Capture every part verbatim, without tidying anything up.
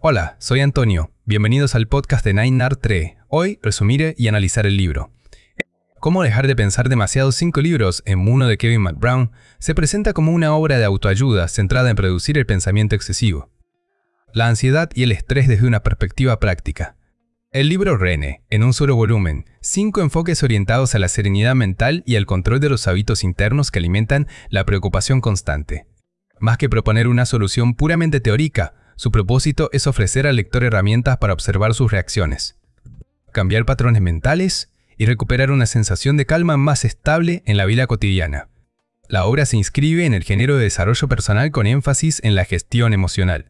Hola, soy Antonio. Bienvenidos al podcast de Nine Art tres. Hoy resumiré y analizar el libro. Cómo dejar de pensar demasiado cinco libros en uno de Kevin McBrown se presenta como una obra de autoayuda centrada en reducir el pensamiento excesivo, la ansiedad y el estrés desde una perspectiva práctica. El libro reúne, en un solo volumen, cinco enfoques orientados a la serenidad mental y al control de los hábitos internos que alimentan la preocupación constante. Más que proponer una solución puramente teórica, su propósito es ofrecer al lector herramientas para observar sus reacciones, cambiar patrones mentales y recuperar una sensación de calma más estable en la vida cotidiana. La obra se inscribe en el género de desarrollo personal con énfasis en la gestión emocional.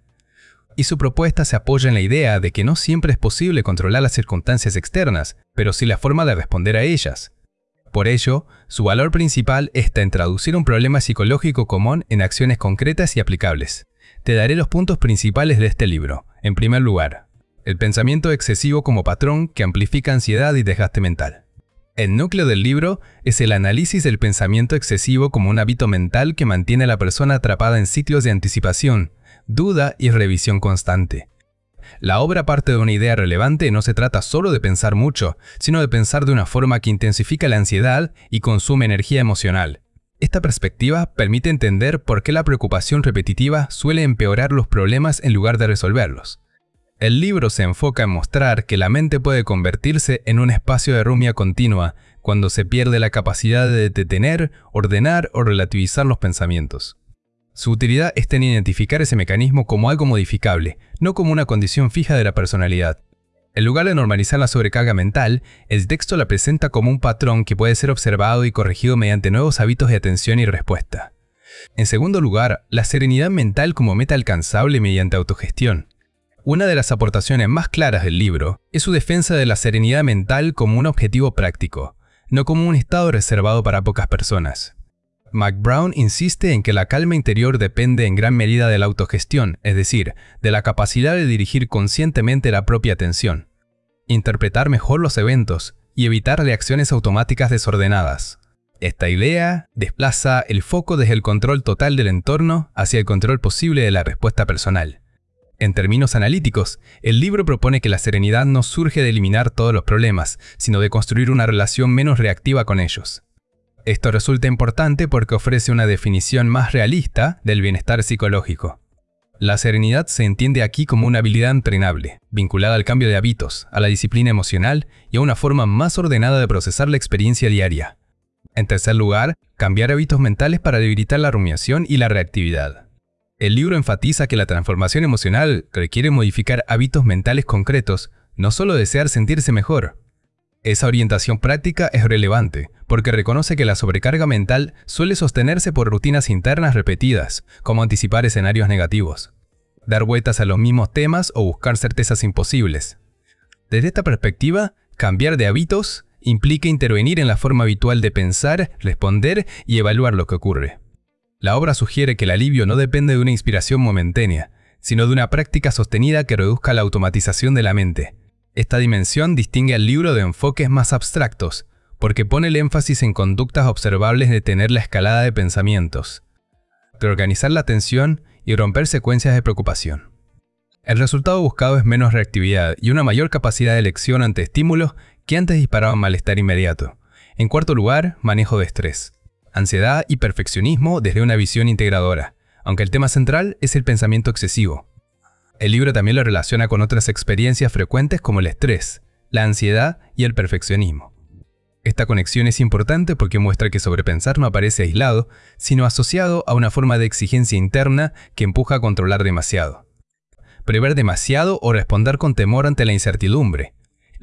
Y su propuesta se apoya en la idea de que no siempre es posible controlar las circunstancias externas, pero sí la forma de responder a ellas. Por ello, su valor principal está en traducir un problema psicológico común en acciones concretas y aplicables. Te daré los puntos principales de este libro. En primer lugar, el pensamiento excesivo como patrón que amplifica ansiedad y desgaste mental. El núcleo del libro es el análisis del pensamiento excesivo como un hábito mental que mantiene a la persona atrapada en ciclos de anticipación, duda y revisión constante. La obra parte de una idea relevante. No se trata solo de pensar mucho, sino de pensar de una forma que intensifica la ansiedad y consume energía emocional. Esta perspectiva permite entender por qué la preocupación repetitiva suele empeorar los problemas en lugar de resolverlos. El libro se enfoca en mostrar que la mente puede convertirse en un espacio de rumia continua cuando se pierde la capacidad de detener, ordenar o relativizar los pensamientos. Su utilidad está en identificar ese mecanismo como algo modificable, no como una condición fija de la personalidad. En lugar de normalizar la sobrecarga mental, el texto la presenta como un patrón que puede ser observado y corregido mediante nuevos hábitos de atención y respuesta. En segundo lugar, la serenidad mental como meta alcanzable mediante autogestión. Una de las aportaciones más claras del libro es su defensa de la serenidad mental como un objetivo práctico, no como un estado reservado para pocas personas. McBrown insiste en que la calma interior depende en gran medida de la autogestión, es decir, de la capacidad de dirigir conscientemente la propia atención, interpretar mejor los eventos y evitar reacciones automáticas desordenadas. Esta idea desplaza el foco desde el control total del entorno hacia el control posible de la respuesta personal. En términos analíticos, el libro propone que la serenidad no surge de eliminar todos los problemas, sino de construir una relación menos reactiva con ellos. Esto resulta importante porque ofrece una definición más realista del bienestar psicológico. La serenidad se entiende aquí como una habilidad entrenable, vinculada al cambio de hábitos, a la disciplina emocional y a una forma más ordenada de procesar la experiencia diaria. En tercer lugar, cambiar hábitos mentales para debilitar la rumiación y la reactividad. El libro enfatiza que la transformación emocional requiere modificar hábitos mentales concretos, no solo desear sentirse mejor. Esa orientación práctica es relevante, porque reconoce que la sobrecarga mental suele sostenerse por rutinas internas repetidas, como anticipar escenarios negativos, dar vueltas a los mismos temas o buscar certezas imposibles. Desde esta perspectiva, cambiar de hábitos implica intervenir en la forma habitual de pensar, responder y evaluar lo que ocurre. La obra sugiere que el alivio no depende de una inspiración momentánea, sino de una práctica sostenida que reduzca la automatización de la mente. Esta dimensión distingue al libro de enfoques más abstractos, porque pone el énfasis en conductas observables de detener la escalada de pensamientos, reorganizar la atención y romper secuencias de preocupación. El resultado buscado es menos reactividad y una mayor capacidad de elección ante estímulos que antes disparaban malestar inmediato. En cuarto lugar, manejo de estrés, ansiedad y perfeccionismo desde una visión integradora, aunque el tema central es el pensamiento excesivo. El libro también lo relaciona con otras experiencias frecuentes como el estrés, la ansiedad y el perfeccionismo. Esta conexión es importante porque muestra que sobrepensar no aparece aislado, sino asociado a una forma de exigencia interna que empuja a controlar demasiado, prever demasiado o responder con temor ante la incertidumbre.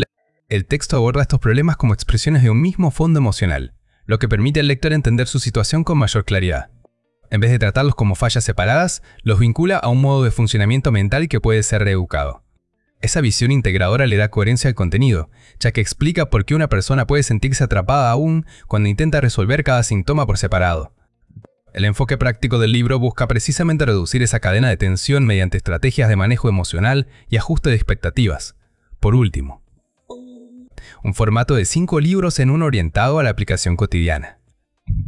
El texto aborda estos problemas como expresiones de un mismo fondo emocional, lo que permite al lector entender su situación con mayor claridad. En vez de tratarlos como fallas separadas, los vincula a un modo de funcionamiento mental que puede ser reeducado. Esa visión integradora le da coherencia al contenido, ya que explica por qué una persona puede sentirse atrapada aún cuando intenta resolver cada síntoma por separado. El enfoque práctico del libro busca precisamente reducir esa cadena de tensión mediante estrategias de manejo emocional y ajuste de expectativas. Por último, un formato de cinco libros en uno orientado a la aplicación cotidiana.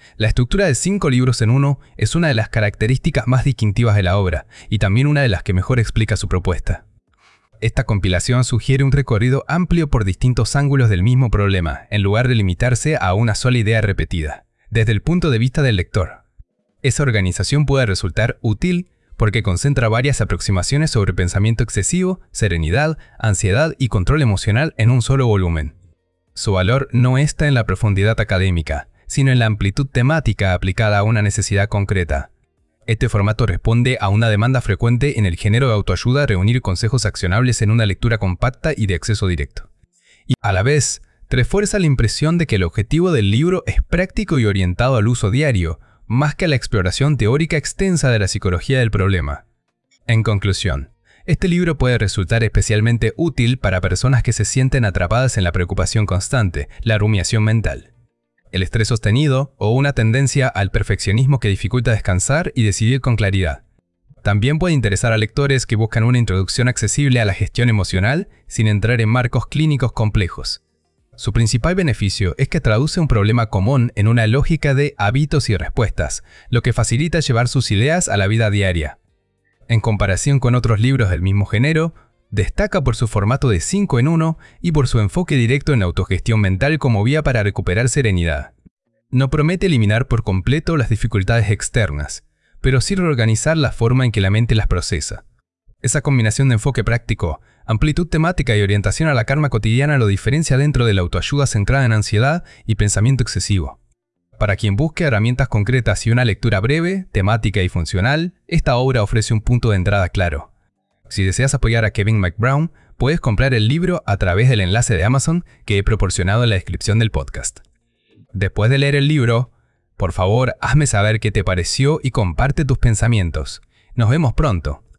La estructura de cinco libros en uno es una de las características más distintivas de la obra, y también una de las que mejor explica su propuesta. Esta compilación sugiere un recorrido amplio por distintos ángulos del mismo problema, en lugar de limitarse a una sola idea repetida, desde el punto de vista del lector. Esa organización puede resultar útil porque concentra varias aproximaciones sobre pensamiento excesivo, serenidad, ansiedad y control emocional en un solo volumen. Su valor no está en la profundidad académica, sino en la amplitud temática aplicada a una necesidad concreta. Este formato responde a una demanda frecuente en el género de autoayuda, reunir consejos accionables en una lectura compacta y de acceso directo. Y a la vez, refuerza la impresión de que el objetivo del libro es práctico y orientado al uso diario, más que a la exploración teórica extensa de la psicología del problema. En conclusión, este libro puede resultar especialmente útil para personas que se sienten atrapadas en la preocupación constante, la rumiación mental, el estrés sostenido o una tendencia al perfeccionismo que dificulta descansar y decidir con claridad. También puede interesar a lectores que buscan una introducción accesible a la gestión emocional sin entrar en marcos clínicos complejos. Su principal beneficio es que traduce un problema común en una lógica de hábitos y respuestas, lo que facilita llevar sus ideas a la vida diaria. En comparación con otros libros del mismo género, destaca por su formato de cinco en uno y por su enfoque directo en la autogestión mental como vía para recuperar serenidad. No promete eliminar por completo las dificultades externas, pero sí reorganizar la forma en que la mente las procesa. Esa combinación de enfoque práctico, amplitud temática y orientación a la karma cotidiana lo diferencia dentro de la autoayuda centrada en ansiedad y pensamiento excesivo. Para quien busque herramientas concretas y una lectura breve, temática y funcional, esta obra ofrece un punto de entrada claro. Si deseas apoyar a Kevin McBrown, puedes comprar el libro a través del enlace de Amazon que he proporcionado en la descripción del podcast. Después de leer el libro, por favor, hazme saber qué te pareció y comparte tus pensamientos. Nos vemos pronto.